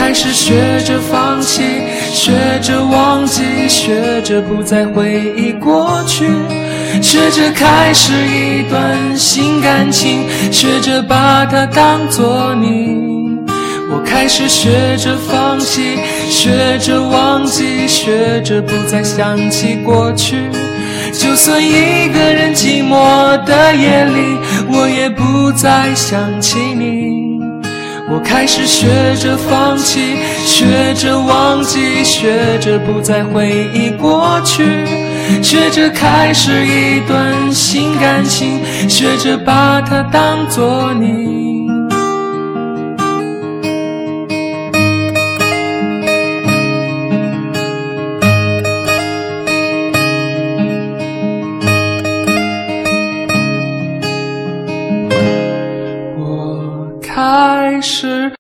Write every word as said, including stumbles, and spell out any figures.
开始学着放弃，学着忘记，学着不再回忆过去，学着开始一段新感情，学着把它当作你。我开始学着放弃，学着忘记，学着不再想起过去，就算一个人寂寞的夜里，我也不再想起你。我开始学着放弃，学着忘记，学着不再回忆过去，学着开始一段新感情，学着把它当作你。